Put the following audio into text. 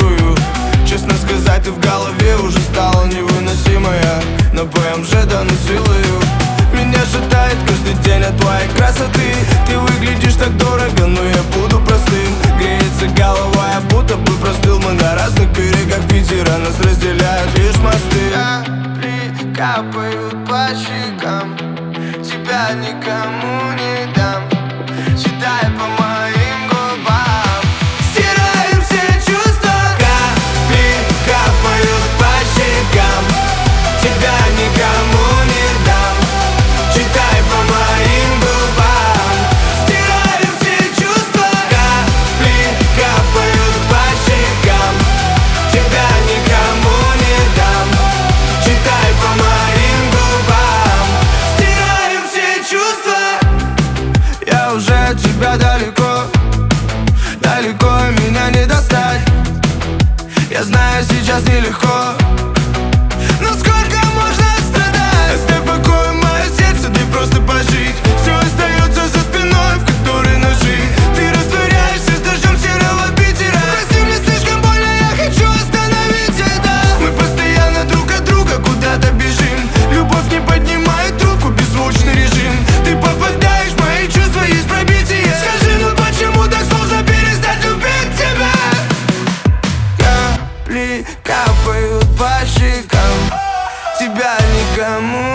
фантазирую. Честно сказать, ты в голове уже стала невыносимая, но ПМЖ давно силою меня шатает каждый день от твоей красоты. Ты выглядишь так дорого, но я буду простым. Греется голова, я будто бы простыл. Мы на разных берегах Питера, нас разделяют лишь мосты. Капли капают по щекам, тебя никому не дам. Читай по моим губам, стираем все чувства. Капли капают по щекам, тебя никому не дам. Читай по моим губам, стираем все чувства. Капли капают по щекам, тебя никому не дам. Читай по моим губам, стираем все чувства. Я уже от тебя далеко, далеко, и меня не достать. Я знаю, сейчас нелегко, но сколько можно страдать? Оставь в покое мое сердце, дай просто пожить. Все остается за спиной, в которой ножи. Ты растворяешься с дождем серого Питера. Прости, мне слишком больно, я хочу остановить это. Мы постоянно друг от друга куда-то бежим. Любовь не поднимает трубку, беззвучный режим. Ты попадаешь в мои чувства, есть пробитие. Скажи, ну почему так сложно перестать любить тебя? Капли капают по щекам, тебя никому